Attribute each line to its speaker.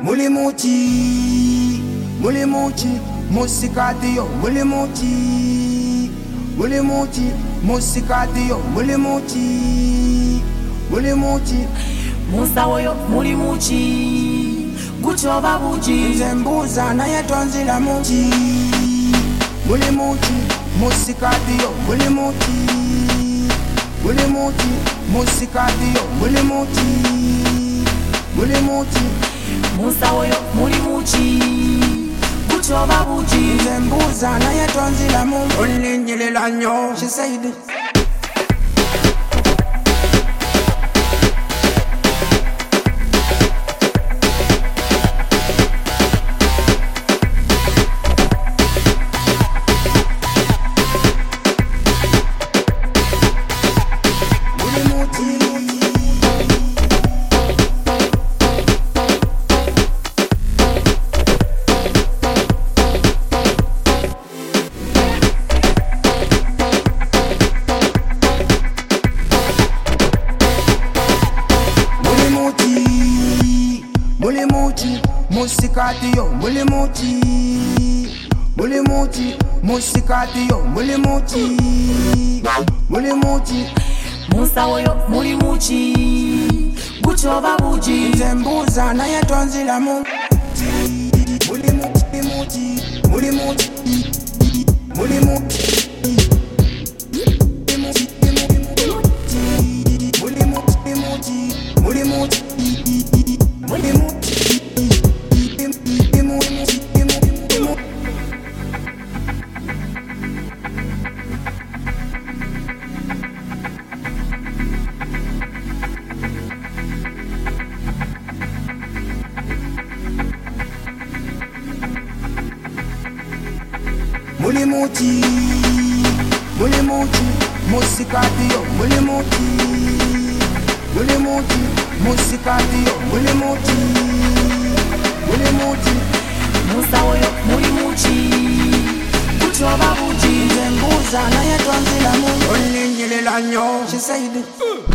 Speaker 1: Mulimuchi, mulimuchi, musikadio, mulimuchi, mulimuchi, musikadio, mulimuchi, mulimuchi,
Speaker 2: musawoyo mulimuchi, guchoba buji,
Speaker 1: nzembuza naye tonzila muchi, mulimuchi, musikadio, mulimuchi, mulimuchi, musikadio, mulimuchi, mulimuchi,
Speaker 2: musawoyo mulimuchi, guchoba buji,
Speaker 1: nzembuza naye tonzila muchi, olinyilela nyo, she said it. Mulimuchi, musikadio, mulimuchi, mulimuchi, musikadio, mulimuchi, mulimuchi,
Speaker 2: musawoyo mulimuchi, guchoba buji,
Speaker 1: nzembuza naye tonzila muchi, mulimuchi, mulimuchi, mulimuchi. Mulimuchi, mulimuchi, musikadio, mulimuchi, mulimuchi, musikadio, mulimuchi, mulimuchi,
Speaker 2: musawoyo mulimuchi, guchoba buji,
Speaker 1: nzembuza naye tonzila muchi, olinyilela nyo, she said it.